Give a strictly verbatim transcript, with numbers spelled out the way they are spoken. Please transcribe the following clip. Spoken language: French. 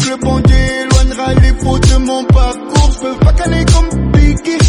que le bon Dieu éloignera les faux de mon parcours. Je peux pas caler comme Biggie.